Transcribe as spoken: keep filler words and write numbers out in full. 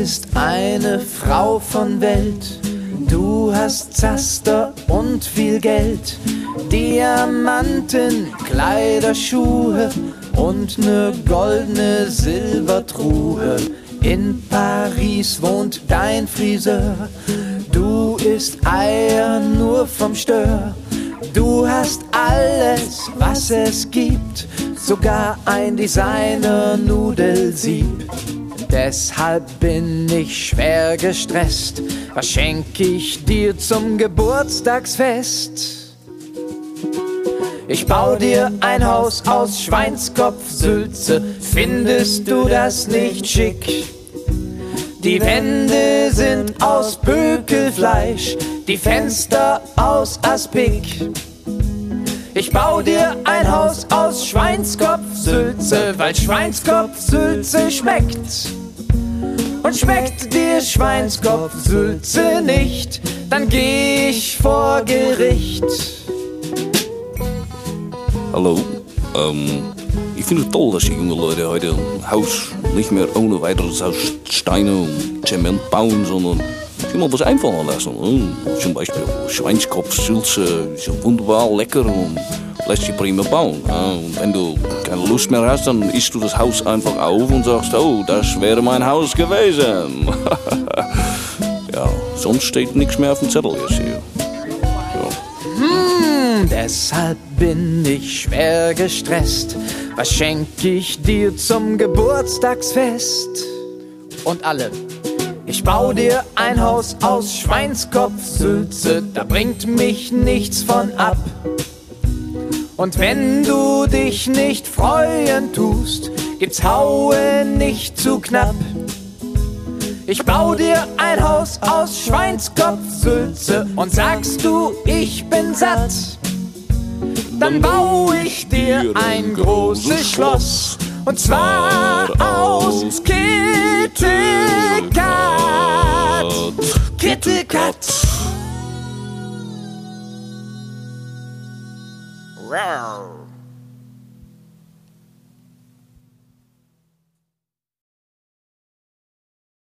bist eine Frau von Welt. Du hast Zaster und viel Geld, Diamanten, Kleider, Schuhe und ne goldene Silbertruhe. In Paris wohnt dein Friseur, du isst Eier nur vom Stör. Du hast alles, was es gibt, sogar ein Designer-Nudelsieb. Deshalb bin ich schwer gestresst. Was schenk ich dir zum Geburtstagsfest? Ich bau dir ein Haus aus Schweinskopfsülze. Findest du das nicht schick? Die Wände sind aus Pökelfleisch, die Fenster aus Aspik. Ich bau dir ein Haus aus Schweinskopfsülze, weil Schweinskopfsülze schmeckt. Und schmeckt dir Schweinskopfsülze nicht, dann geh ich vor Gericht. Hallo, ähm, ich finde es toll, dass die jungen Leute heute ein Haus nicht mehr ohne weiteres aus Steine und Zement bauen, sondern sich mal was einfallen lassen. Ne? Zum Beispiel Schweinskopfsülze, ist ja wunderbar lecker und lässt sich prima bauen. Ne? Und wenn du keine Lust mehr hast, dann isst du das Haus einfach auf und sagst, oh, das wäre mein Haus gewesen. Ja, sonst steht nichts mehr auf dem Zettel jetzt hier. Ja. Hm, deshalb bin ich schwer gestresst. Was schenk ich dir zum Geburtstagsfest? Und alle. Ich bau dir ein Haus aus Schweinskopfsülze, da bringt mich nichts von ab. Und wenn du dich nicht freuen tust, gibt's Haue nicht zu knapp. Ich bau dir ein Haus aus Schweinskopfsülze und sagst du, ich bin satt, dann bau ich dir ein großes Schloss, und zwar aus KitKat. KitKat. Wow.